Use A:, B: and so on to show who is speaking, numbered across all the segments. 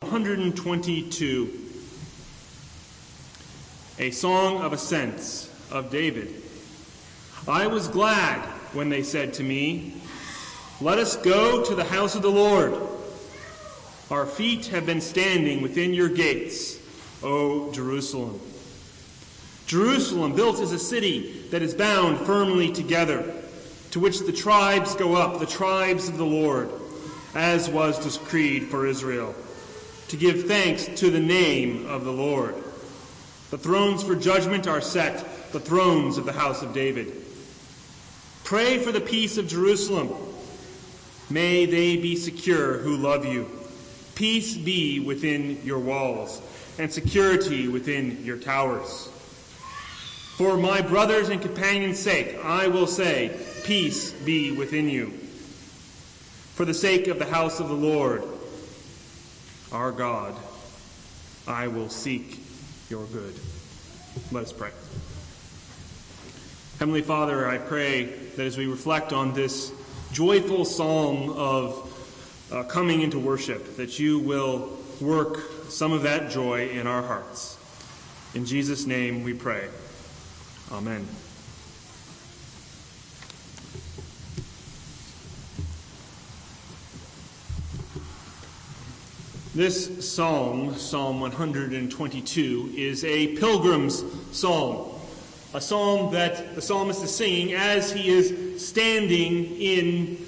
A: 122, a song of ascents of David. I was glad when they said to me, "Let us go to the house of the Lord. Our feet have been standing within your gates, O Jerusalem." Jerusalem, built as a city that is bound firmly together, to which the tribes go up, the tribes of the Lord, as was decreed for Israel, to give thanks to the name of the Lord. The thrones for judgment are set, the thrones of the house of David. Pray for the peace of Jerusalem. May they be secure who love you. Peace be within your walls, and security within your towers. For my brothers and companions' sake, I will say, peace be within you. For the sake of the house of the Lord, our God, I will seek your good. Let us pray. Heavenly Father, I pray that as we reflect on this joyful psalm of coming into worship, that you will work some of that joy in our hearts. In Jesus' name we pray. Amen. This psalm, Psalm 122, is a pilgrim's psalm. A psalm that the psalmist is singing as he is standing in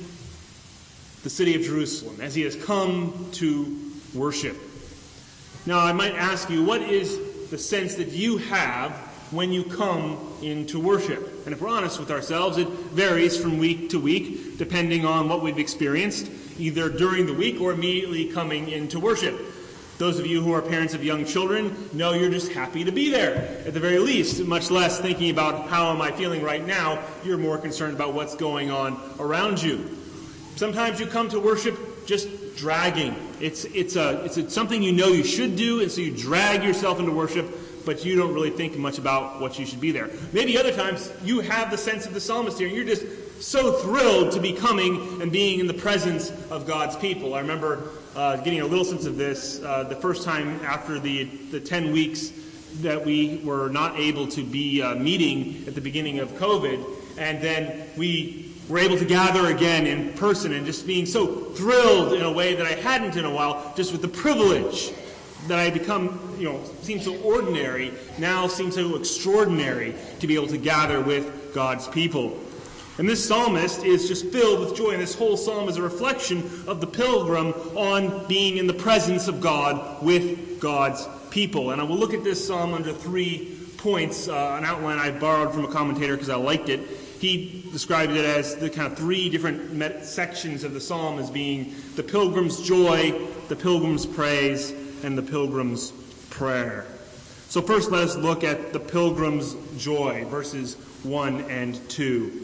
A: the city of Jerusalem, as he has come to worship. Now, I might ask you, what is the sense that you have when you come into worship? And if we're honest with ourselves, it varies from week to week, depending on what we've experienced, either during the week or immediately coming into worship. Those of you who are parents of young children know you're just happy to be there, at the very least, much less thinking about how am I feeling right now. You're more concerned about what's going on around you. Sometimes you come to worship just dragging. It's something you know you should do, and so you drag yourself into worship, but you don't really think much about what you should be there. Maybe other times you have the sense of the psalmist here, and you're just so thrilled to be coming and being in the presence of God's people. I remember getting a little sense of this the first time after the 10 weeks that we were not able to be meeting at the beginning of COVID, and then we were able to gather again in person, and just being so thrilled in a way that I hadn't in a while, just with the privilege that I become, seems so ordinary, now seems so extraordinary to be able to gather with God's people. And this psalmist is just filled with joy, and this whole psalm is a reflection of the pilgrim on being in the presence of God with God's people. And I will look at this psalm under 3 points, an outline I borrowed from a commentator because I liked it. He described it as the kind of 3 different sections of the psalm as being the pilgrim's joy, the pilgrim's praise, and the pilgrim's prayer. So first let us look at the pilgrim's joy, verses 1 and 2.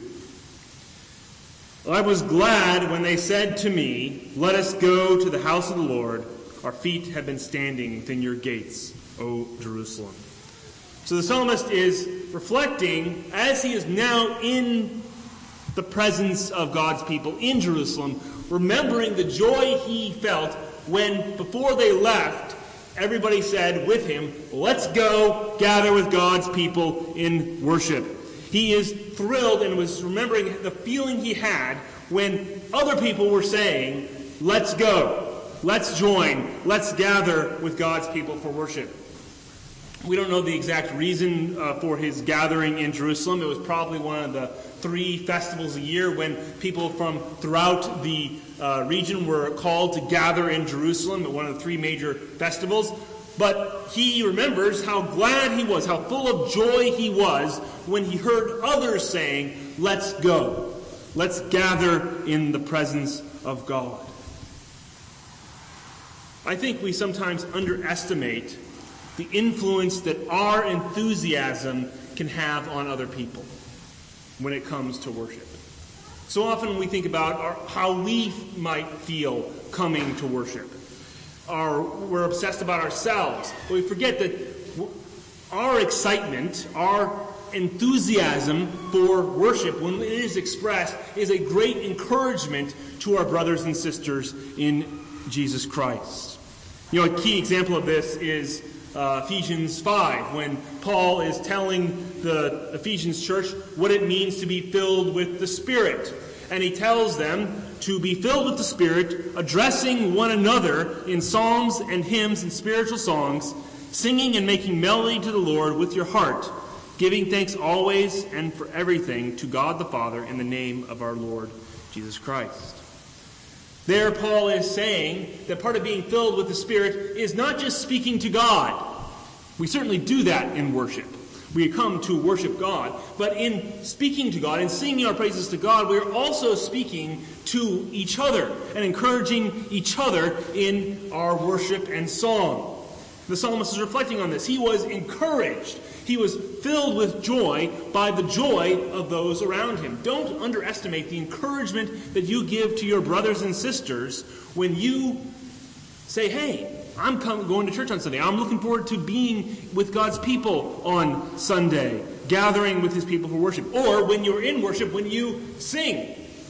A: I was glad when they said to me, "Let us go to the house of the Lord. Our feet have been standing within your gates, O Jerusalem." So the psalmist is reflecting, as he is now in the presence of God's people in Jerusalem, remembering the joy he felt when, before they left, everybody said with him, "Let's go gather with God's people in worship." He is thrilled and was remembering the feeling he had when other people were saying, "Let's go, let's join, let's gather with God's people for worship." We don't know the exact reason for his gathering in Jerusalem. It was probably one of the 3 festivals a year when people from throughout the region were called to gather in Jerusalem at one of the 3 major festivals. But he remembers how glad he was, how full of joy he was when he heard others saying, "Let's go. Let's gather in the presence of God." I think we sometimes underestimate the influence that our enthusiasm can have on other people when it comes to worship. So often when we think about how we might feel coming to worship, we're obsessed about ourselves, but we forget that our excitement, our enthusiasm for worship, when it is expressed, is a great encouragement to our brothers and sisters in Jesus Christ. A key example of this is Ephesians 5, when Paul is telling the Ephesians church what it means to be filled with the Spirit. And he tells them to be filled with the Spirit, addressing one another in psalms and hymns and spiritual songs, singing and making melody to the Lord with your heart, giving thanks always and for everything to God the Father in the name of our Lord Jesus Christ. There Paul is saying that part of being filled with the Spirit is not just speaking to God. We certainly do that in worship. We come to worship God. But in speaking to God and singing our praises to God, we are also speaking to each other and encouraging each other in our worship and song. The psalmist is reflecting on this. He was encouraged. He was filled with joy by the joy of those around him. Don't underestimate the encouragement that you give to your brothers and sisters when you say, hey, I'm going to church on Sunday. I'm looking forward to being with God's people on Sunday, gathering with his people for worship. Or when you're in worship, when you sing.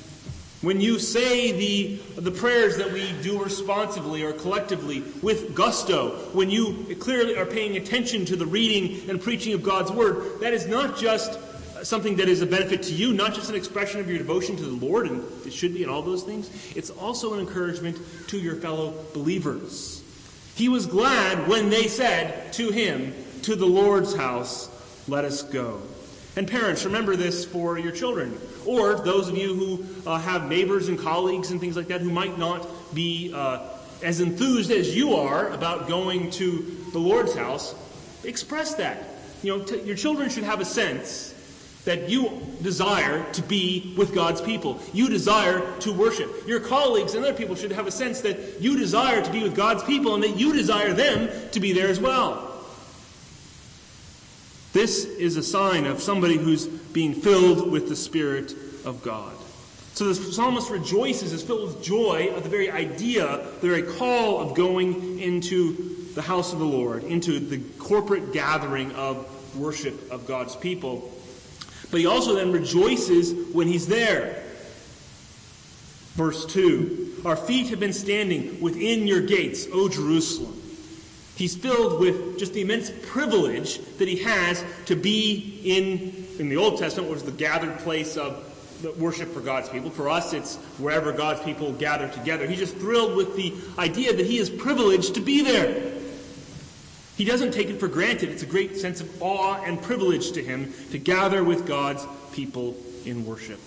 A: When you say the prayers that we do responsively or collectively with gusto, when you clearly are paying attention to the reading and preaching of God's word, that is not just something that is a benefit to you, not just an expression of your devotion to the Lord, and it should be in all those things. It's also an encouragement to your fellow believers. He was glad when they said to him, to the Lord's house, let us go. And parents, remember this for your children. Or those of you who have neighbors and colleagues and things like that who might not be as enthused as you are about going to the Lord's house, express that. Your children should have a sense that you desire to be with God's people. You desire to worship. Your colleagues and other people should have a sense that you desire to be with God's people and that you desire them to be there as well. This is a sign of somebody who's being filled with the Spirit of God. So the psalmist rejoices, is filled with joy at the very idea, the very call of going into the house of the Lord, into the corporate gathering of worship of God's people. But he also then rejoices when he's there. Verse 2, our feet have been standing within your gates, O Jerusalem. He's filled with just the immense privilege that he has to be in the Old Testament, which was the gathered place of the worship for God's people. For us, it's wherever God's people gather together. He's just thrilled with the idea that he is privileged to be there. He doesn't take it for granted. It's a great sense of awe and privilege to him to gather with God's people in worship.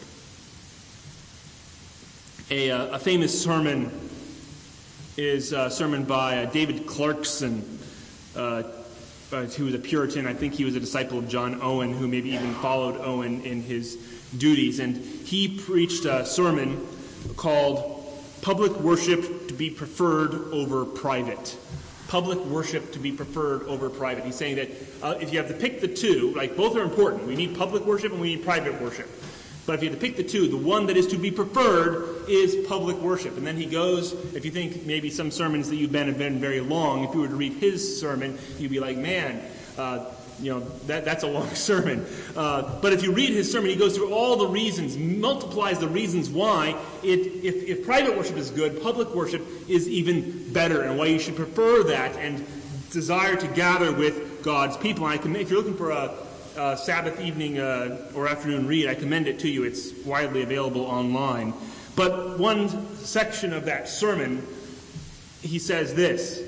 A: A famous sermon is a sermon by David Clarkson, who was a Puritan. I think he was a disciple of John Owen, who maybe even followed Owen in his duties. And he preached a sermon called Public Worship to be Preferred Over Private. Public worship to be preferred over private. He's saying that if you have to pick the two, like both are important. We need public worship and we need private worship. But if you have to pick the two, the one that is to be preferred is public worship. And then he goes, if you think maybe some sermons that you've been have been very long, if you were to read his sermon, you'd be like, man, that's a long sermon. But if you read his sermon, he goes through all the reasons, multiplies the reasons why if private worship is good, public worship is even better, and why you should prefer that and desire to gather with God's people. And if you're looking for a Sabbath evening or afternoon read, I commend it to you. It's widely available online. But one section of that sermon, he says this: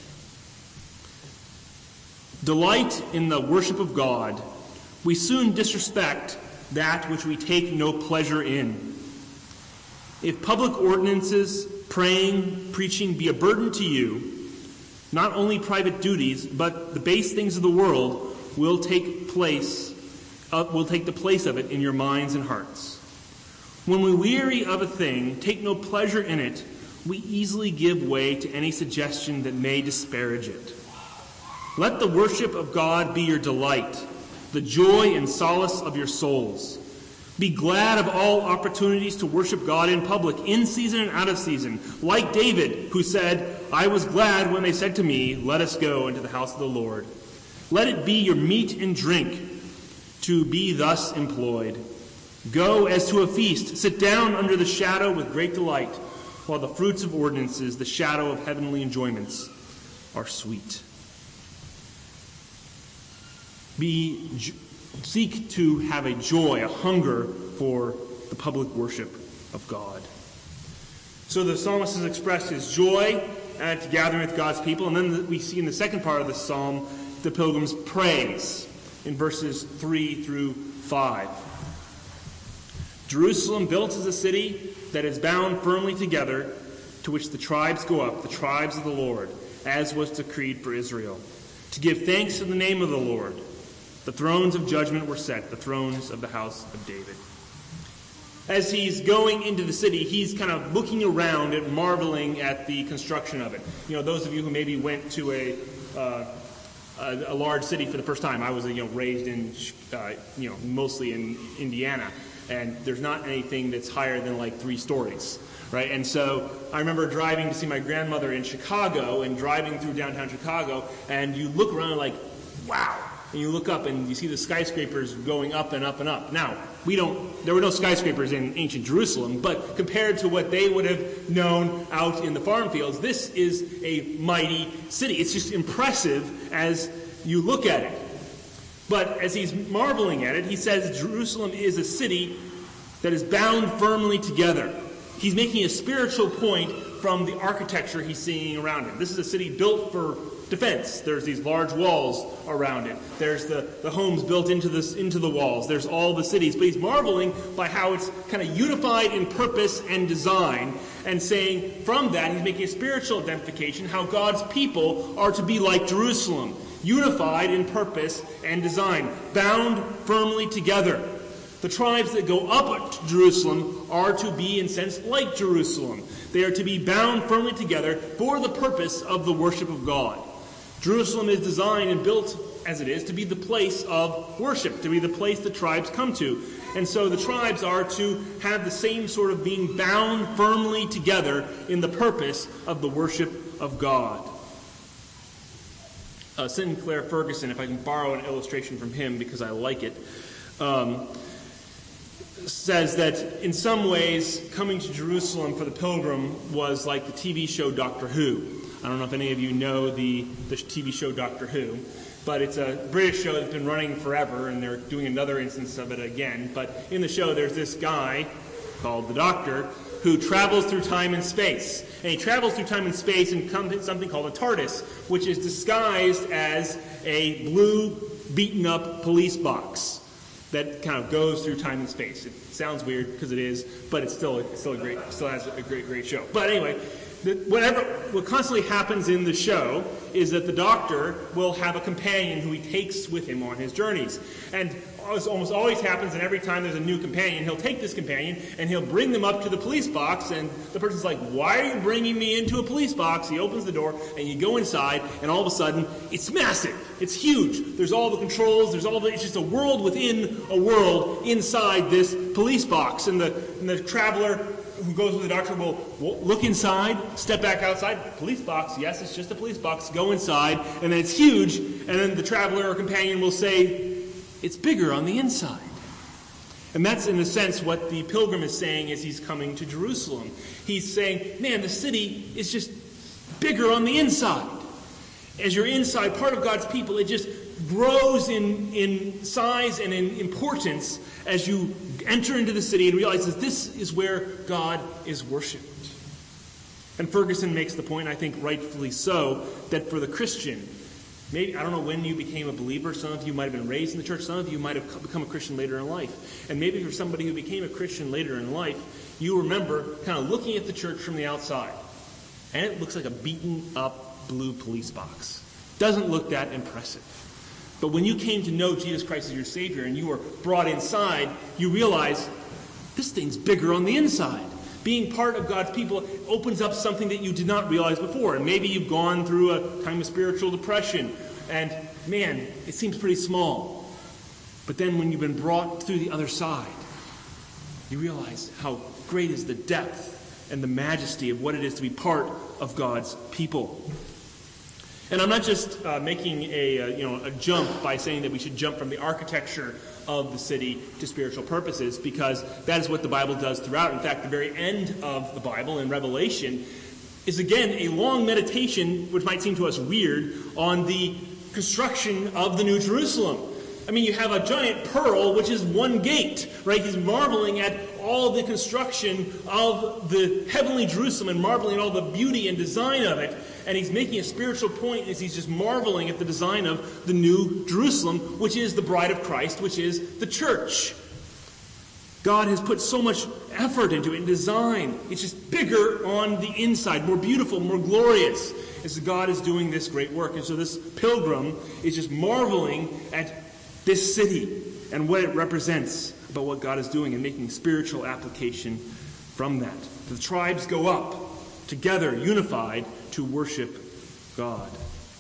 A: delight in the worship of God, we soon disrespect that which we take no pleasure in. If public ordinances, praying, preaching be a burden to you, not only private duties, but the base things of the world will take the place of it in your minds and hearts. When we weary of a thing, take no pleasure in it, we easily give way to any suggestion that may disparage it. Let the worship of God be your delight, the joy and solace of your souls. Be glad of all opportunities to worship God in public, in season and out of season, like David, who said, I was glad when they said to me, let us go into the house of the Lord. Let it be your meat and drink to be thus employed. Go as to a feast, sit down under the shadow with great delight, while the fruits of ordinances, the shadow of heavenly enjoyments. are sweet. Seek to have a joy, a hunger for the public worship of God. So the psalmist has expressed his joy at gathering with God's people, and then we see in the second part of the psalm the pilgrim's praise in verses 3 through 5. Jerusalem, built as a city that is bound firmly together, to which the tribes go up, the tribes of the Lord, as was decreed for Israel, to give thanks to the name of the Lord. The thrones of judgment were set, the thrones of the house of David. As he's going into the city, he's kind of looking around and marveling at the construction of it. You know, those of you who maybe went to a large city for the first time. I was raised in mostly in Indiana, and there's not anything that's higher than like 3 stories, right? And so I remember driving to see my grandmother in Chicago and driving through downtown Chicago, and you look around like, wow. And you look up and you see the skyscrapers going up and up and up. Now, there were no skyscrapers in ancient Jerusalem, but compared to what they would have known out in the farm fields, this is a mighty city. It's just impressive as you look at it. But as he's marveling at it, he says Jerusalem is a city that is bound firmly together. He's making a spiritual point from the architecture he's seeing around him. This is a city built for defense. There's these large walls around it. There's the homes built into the walls. There's all the cities. But he's marveling by how it's kind of unified in purpose and design, and saying from that he's making a spiritual identification how God's people are to be like Jerusalem, unified in purpose and design, bound firmly together. The tribes that go up to Jerusalem are to be, in a sense, like Jerusalem. They are to be bound firmly together for the purpose of the worship of God. Jerusalem is designed and built, as it is, to be the place of worship, to be the place the tribes come to. And so the tribes are to have the same sort of being bound firmly together in the purpose of the worship of God. Sinclair Ferguson, if I can borrow an illustration from him because I like it, says that in some ways coming to Jerusalem for the pilgrim was like the TV show Doctor Who. I don't know if any of you know the TV show Doctor Who, but it's a British show that's been running forever, and they're doing another instance of it again. But in the show, there's this guy called the Doctor who travels through time and space. And he travels through time and space in something called a TARDIS, which is disguised as a blue, beaten-up police box that kind of goes through time and space. It sounds weird because it is, but it's still has a great show. But anyway, what constantly happens in the show is that the Doctor will have a companion who he takes with him on his journeys. And as almost always happens, and every time there's a new companion, he'll take this companion and he'll bring them up to the police box, and the person's like, why are you bringing me into a police box? He opens the door and you go inside, and all of a sudden it's massive. It's huge. There's all the controls, it's just a world within a world inside this police box. And the traveler who goes with the Doctor will look inside, step back outside, police box, yes, it's just a police box, go inside, and then it's huge, and then the traveler or companion will say, it's bigger on the inside. And that's, in a sense, what the pilgrim is saying as he's coming to Jerusalem. He's saying, man, the city is just bigger on the inside. As you're inside, part of God's people, it just grows in size and in importance as you enter into the city and realize that this is where God is worshipped. And Ferguson makes the point, I think rightfully so, that for the Christian, maybe, I don't know when you became a believer. Some of you might have been raised in the church. Some of you might have become a Christian later in life. And maybe for somebody who became a Christian later in life, you remember kind of looking at the church from the outside. And it looks like a beaten up blue police box. Doesn't look that impressive. But when you came to know Jesus Christ as your Savior and you were brought inside, you realize this thing's bigger on the inside. Being part of God's people opens up something that you did not realize before. And maybe you've gone through a time of spiritual depression, and man, it seems pretty small. But then when you've been brought through the other side, you realize how great is the depth and the majesty of what it is to be part of God's people. And I'm not just making a jump by saying that we should jump from the architecture of the city to spiritual purposes, because that is what the Bible does throughout. In fact, the very end of the Bible in Revelation, is again a long meditation, which might seem to us weird, on the construction of the New Jerusalem. I mean, you have a giant pearl, which is one gate, right? He's marveling at all the construction of the heavenly Jerusalem and marveling at all the beauty and design of it. And he's making a spiritual point as he's just marveling at the design of the New Jerusalem, which is the bride of Christ, which is the church. God has put so much effort into it in design. It's just bigger on the inside, more beautiful, more glorious, as God is doing this great work. And so this pilgrim is just marveling at this city and what it represents about what God is doing and making spiritual application from that. The tribes go up together, unified, to worship God.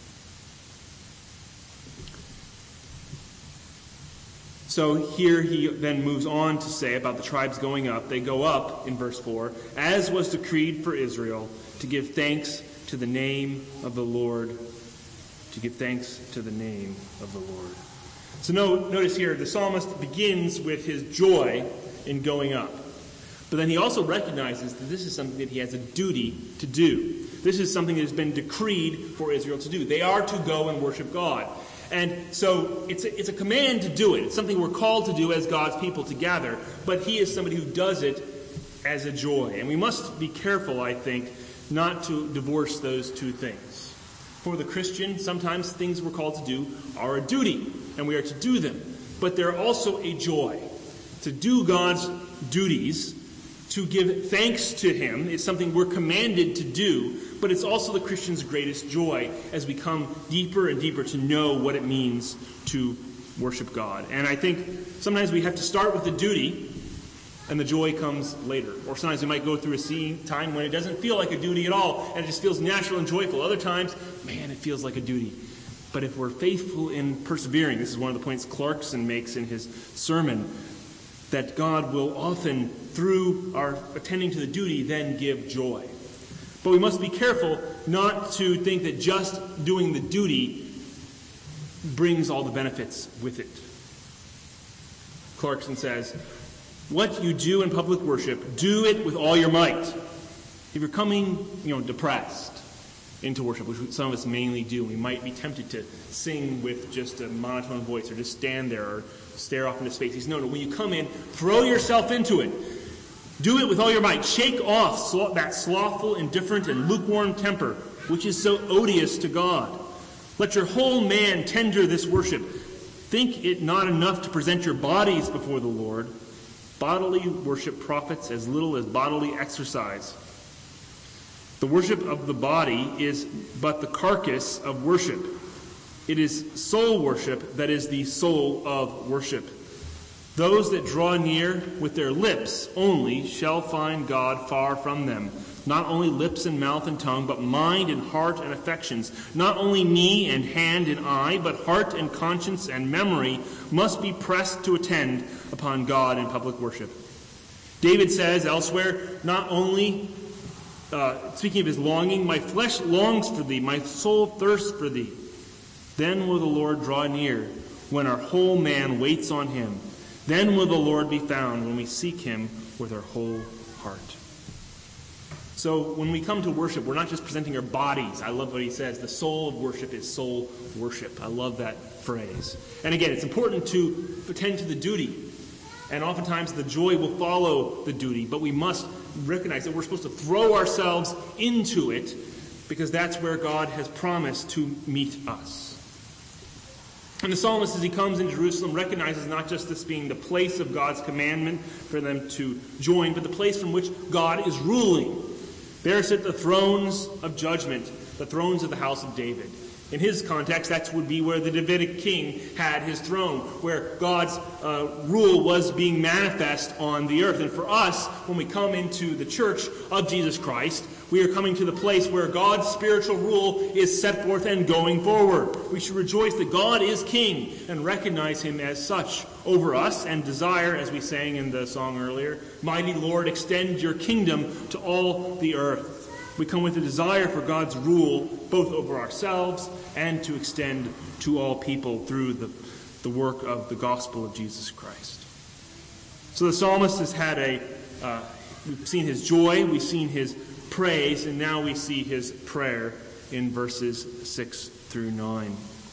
A: So here he then moves on to say about the tribes going up. They go up, in verse 4, as was decreed for Israel, to give thanks to the name of the Lord. To give thanks to the name of the Lord. So notice here, the psalmist begins with his joy in going up. But then he also recognizes that this is something that he has a duty to do. This is something that has been decreed for Israel to do. They are to go and worship God. And so it's a command to do it. It's something we're called to do as God's people to gather. But he is somebody who does it as a joy. And we must be careful, I think, not to divorce those two things. For the Christian, sometimes things we're called to do are a duty, and we are to do them. But they're also a joy. To do God's duties, to give thanks to him, is something we're commanded to do, but it's also the Christian's greatest joy as we come deeper and deeper to know what it means to worship God. And I think sometimes we have to start with the duty, and the joy comes later. Or sometimes we might go through a time when it doesn't feel like a duty at all, and it just feels natural and joyful. Other times, man, it feels like a duty. But if we're faithful in persevering, this is one of the points Clarkson makes in his sermon, that God will often, through our attending to the duty, then give joy. But we must be careful not to think that just doing the duty brings all the benefits with it. Clarkson says, what you do in public worship, do it with all your might. If you're coming, depressed into worship, which some of us mainly do, we might be tempted to sing with just a monotone voice or just stand there or stare off into space. He says, no, when you come in, throw yourself into it. Do it with all your might. Shake off that slothful, indifferent, and lukewarm temper, which is so odious to God. Let your whole man tender this worship. Think it not enough to present your bodies before the Lord. Bodily worship profits as little as bodily exercise. The worship of the body is but the carcass of worship. It is soul worship that is the soul of worship. Those that draw near with their lips only shall find God far from them. Not only lips and mouth and tongue, but mind and heart and affections. Not only knee and hand and eye, but heart and conscience and memory must be pressed to attend upon God in public worship. David says elsewhere, not only, speaking of his longing, my flesh longs for thee, my soul thirsts for thee. Then will the Lord draw near when our whole man waits on him. Then will the Lord be found when we seek him with our whole heart. So when we come to worship, we're not just presenting our bodies. I love what he says. The soul of worship is soul worship. I love that phrase. And again, it's important to attend to the duty. And oftentimes the joy will follow the duty. But we must recognize that we're supposed to throw ourselves into it because that's where God has promised to meet us. And the psalmist, as he comes in Jerusalem, recognizes not just this being the place of God's commandment for them to join, but the place from which God is ruling. There sit the thrones of judgment, the thrones of the house of David. In his context, that would be where the Davidic king had his throne, where God's rule was being manifest on the earth. And for us, when we come into the church of Jesus Christ, we are coming to the place where God's spiritual rule is set forth and going forward. We should rejoice that God is king and recognize him as such over us and desire, as we sang in the song earlier, mighty Lord, extend your kingdom to all the earth. We come with a desire for God's rule both over ourselves and to extend to all people through the work of the gospel of Jesus Christ. So the psalmist has had we've seen his joy, we've seen his praise, and now we see his prayer in verses 6 through 9.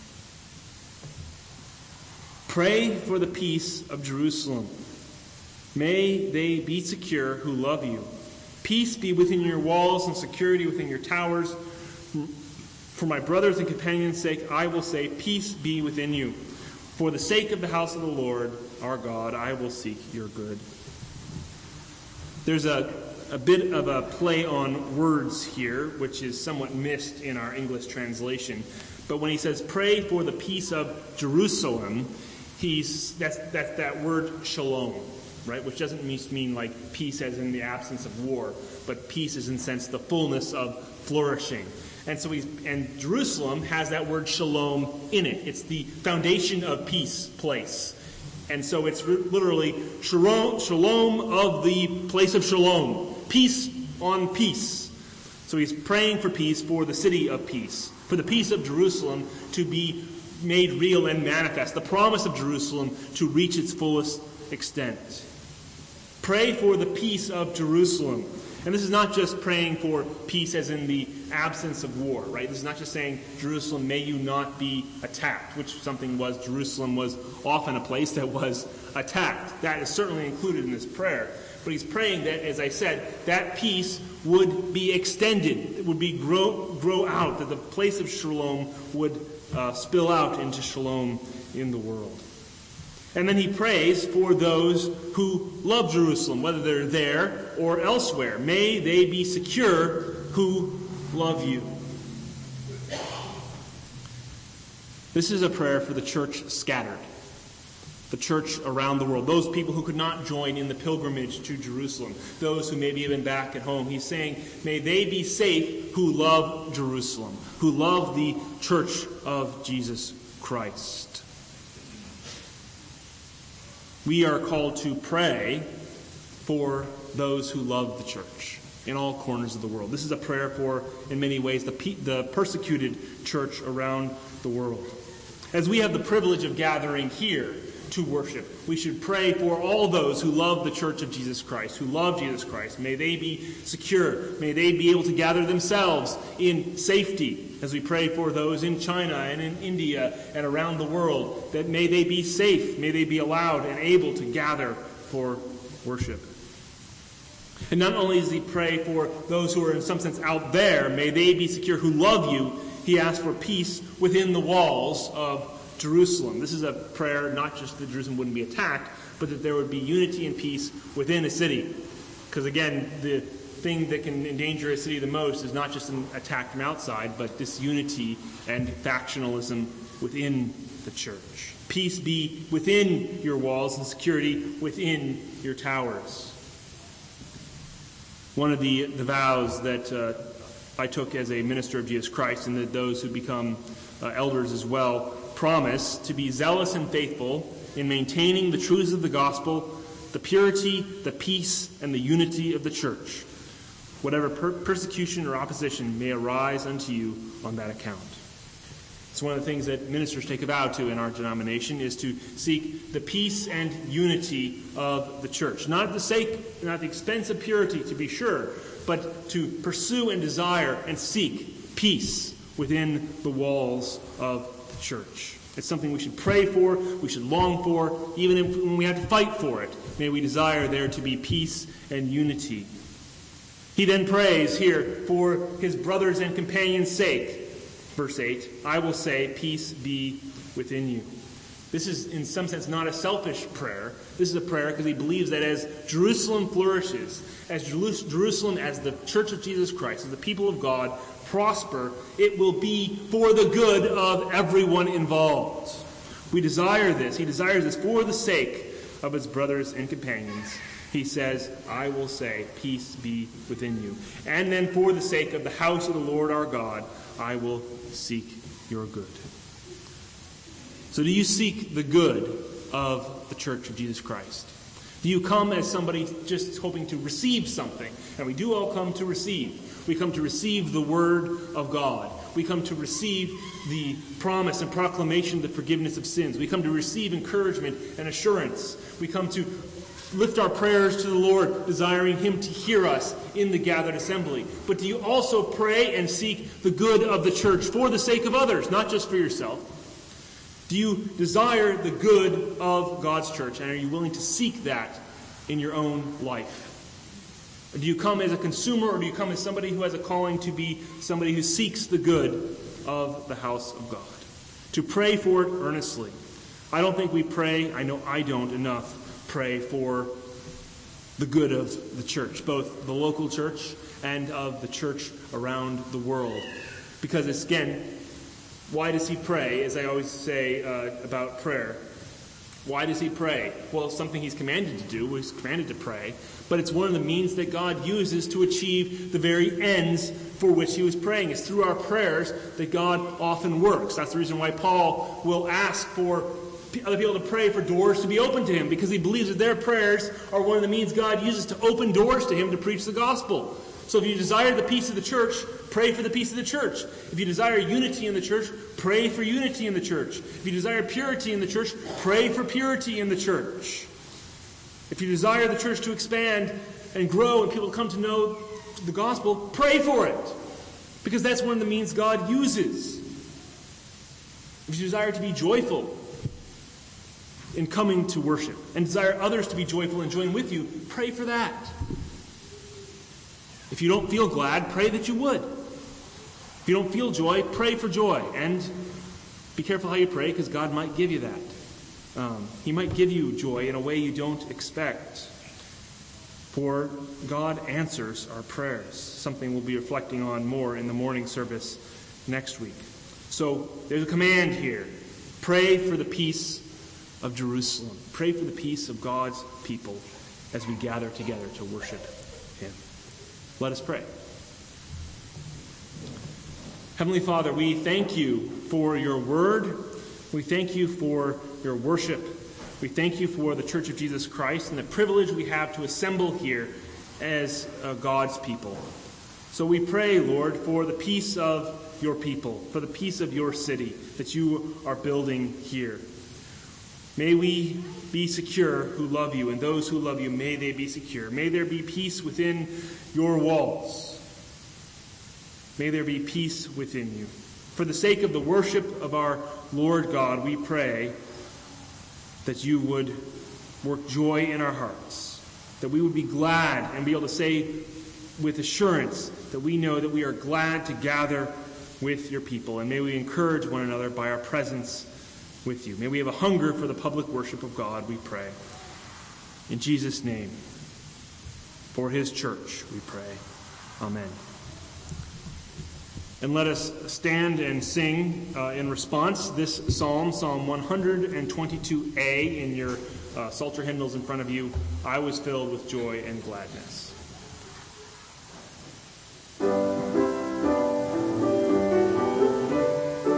A: Pray for the peace of Jerusalem. May they be secure who love you. Peace be within your walls and security within your towers. For my brothers and companions' sake, I will say, peace be within you. For the sake of the house of the Lord, our God, I will seek your good. There's a bit of a play on words here, which is somewhat missed in our English translation. But when he says, pray for the peace of Jerusalem, that's that word shalom, right? Which doesn't mean like peace as in the absence of war, but peace is in sense the fullness of flourishing. And so and Jerusalem has that word shalom in it. It's the foundation of peace place. And so it's literally shalom of the place of shalom. Peace on peace. So he's praying for peace for the city of peace. For the peace of Jerusalem to be made real and manifest. The promise of Jerusalem to reach its fullest extent. Pray for the peace of Jerusalem. And this is not just praying for peace as in the absence of war, right? This is not just saying, Jerusalem, may you not be attacked, which Jerusalem was often a place that was attacked. That is certainly included in this prayer. But he's praying that, as I said, that peace would be extended. It would be grow out, that the place of shalom would spill out into shalom in the world. And then he prays for those who love Jerusalem, whether they're there or elsewhere. May they be secure who love you. This is a prayer for the church scattered, the church around the world, those people who could not join in the pilgrimage to Jerusalem, those who maybe have been back at home. He's saying, may they be safe who love Jerusalem, who love the church of Jesus Christ. We are called to pray for those who love the church in all corners of the world. This is a prayer for, in many ways, the persecuted church around the world. As we have the privilege of gathering here to worship, we should pray for all those who love the church of Jesus Christ, who love Jesus Christ. May they be secure. May they be able to gather themselves in safety. As we pray for those in China and in India and around the world, that may they be safe, may they be allowed and able to gather for worship. And not only does he pray for those who are in some sense out there, may they be secure who love you, he asks for peace within the walls of Jerusalem. This is a prayer not just that Jerusalem wouldn't be attacked, but that there would be unity and peace within a city. Because again, the thing that can endanger a city the most is not just an attack from outside, but disunity and factionalism within the church. Peace be within your walls and security within your towers. One of the vows that I took as a minister of Jesus Christ, and that those who become elders as well, promise to be zealous and faithful in maintaining the truths of the gospel, the purity, the peace, and the unity of the church, whatever persecution or opposition may arise unto you on that account. It's one of the things that ministers take a vow to in our denomination, is to seek the peace and unity of the church. Not at the expense of purity, to be sure, but to pursue and desire and seek peace within the walls of the church. It's something we should pray for, we should long for, even when we have to fight for it. May we desire there to be peace and unity. He then prays here for his brothers and companions' sake. Verse 8, I will say, peace be within you. This is, in some sense, not a selfish prayer. This is a prayer because he believes that as Jerusalem flourishes, as Jerusalem, as the church of Jesus Christ, as the people of God prosper, it will be for the good of everyone involved. We desire this. He desires this for the sake of his brothers and companions. He says, I will say, peace be within you. And then for the sake of the house of the Lord our God, I will seek your good. So do you seek the good of the church of Jesus Christ? Do you come as somebody just hoping to receive something? And we do all come to receive. We come to receive the word of God. We come to receive the promise and proclamation of the forgiveness of sins. We come to receive encouragement and assurance. We come to lift our prayers to the Lord, desiring him to hear us in the gathered assembly? But do you also pray and seek the good of the church for the sake of others, not just for yourself? Do you desire the good of God's church, and are you willing to seek that in your own life? Or do you come as a consumer, or do you come as somebody who has a calling to be somebody who seeks the good of the house of God? To pray for it earnestly. I don't think we pray, I know I don't enough, pray for the good of the church, both the local church and of the church around the world. Because again, why does he pray, as I always say about prayer? Why does he pray? Well, it's something he's commanded to do. He's commanded to pray. But it's one of the means that God uses to achieve the very ends for which he was praying. It's through our prayers that God often works. That's the reason why Paul will ask for other people to pray for doors to be open to him, because he believes that their prayers are one of the means God uses to open doors to him to preach the gospel. So if you desire the peace of the church, pray for the peace of the church. If you desire unity in the church, pray for unity in the church. If you desire purity in the church, pray for purity in the church. If you desire the church to expand and grow and people come to know the gospel, pray for it. Because that's one of the means God uses. If you desire to be joyful in coming to worship and desire others to be joyful and join with you, pray for that. If you don't feel glad, pray that you would. If you don't feel joy, pray for joy. And be careful how you pray, because God might give you that. He might give you joy in a way you don't expect. For God answers our prayers, something we'll be reflecting on more in the morning service next week. So there's a command here. Pray for the peace of Jerusalem. Pray for the peace of God's people as we gather together to worship him. Let us pray. Heavenly Father, we thank you for your word. We thank you for your worship. We thank you for the Church of Jesus Christ and the privilege we have to assemble here as God's people. So we pray, Lord, for the peace of your people, for the peace of your city that you are building here. May we be secure who love you, and those who love you, may they be secure. May there be peace within your walls. May there be peace within you. For the sake of the worship of our Lord God, we pray that you would work joy in our hearts, that we would be glad and be able to say with assurance that we know that we are glad to gather with your people. And may we encourage one another by our presence with you. May we have a hunger for the public worship of God, we pray. In Jesus' name, for his church, we pray. Amen. And let us stand and sing in response this psalm, Psalm 122a, in your Psalter hymnals in front of you. I was filled with joy and gladness.